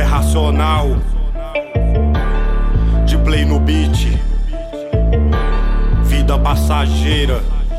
é racional. De play no beat. Vida passageira.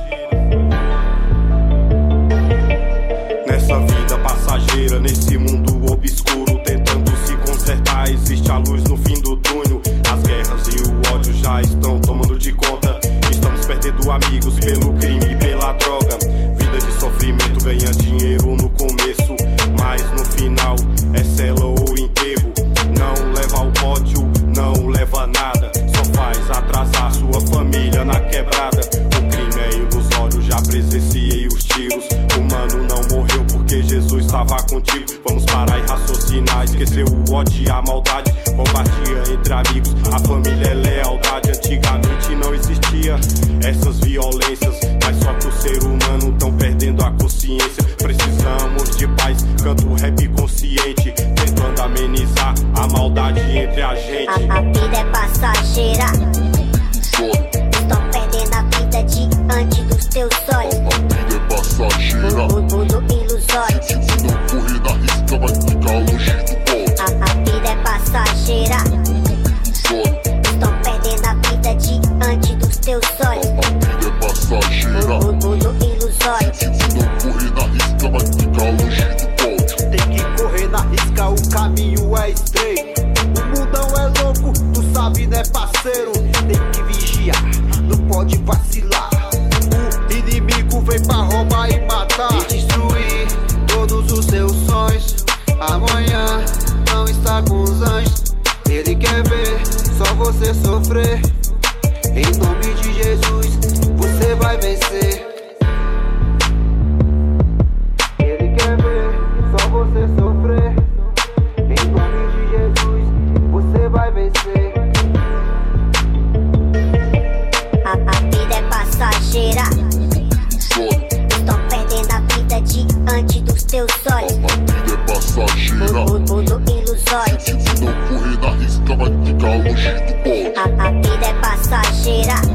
Nessa vida passageira, nesse mundo obscuro, tentando se consertar, existe a luz no fim do túnel. As guerras e o ódio já estão tomando de conta. Estamos perdendo amigos pelo crime e pela droga. Vida de sofrimento, ganha dinheiro no começo, mas no final é cela ou enterro. Não leva ao pódio, não leva nada, só faz atrasar sua família na quebrada. O crime é ilusório, já presenciei os tiros. O mano não morreu porque Jesus estava contigo. Vamos parar e raciocinar, esquecer o ódio e a maldade. Compartilha entre amigos, a família é lealdade. Antigamente não existia essas violências, mas só que o ser humano tão perdendo a consciência. Precisamos de paz, canto rap consciente, tentando amenizar a maldade entre a gente. A vida é passageira, estão perdendo a vida diante dos teus olhos. A vida é passageira, mundo ilusório. Se não correr na risca vai ficar longe do ponto. A vida é passageira, estão perdendo a vida diante dos teus olhos. A vida é passageira, mundo ilusório. se não correr na risca vai ficar longe do ponto. Tem que correr na risca, o caminho é estreito. O mundão é louco, tu sabe né parceiro. Tem que vigiar, não pode vacilar. O inimigo vem pra roubar e matar e destruir todos os seus sonhos. Amanhã não está com os anjos, ele quer ver só você sofrer. Em nome de Jesus, você vai vencer. Ele quer ver só você sofrer. Em nome de Jesus, você vai vencer. A vida é passageira, estão perdendo a vida diante dos teus olhos. A vida é passageira, Mundo ilusório. se não correr na risca vai ficar longe do ponto. A vida é passageira,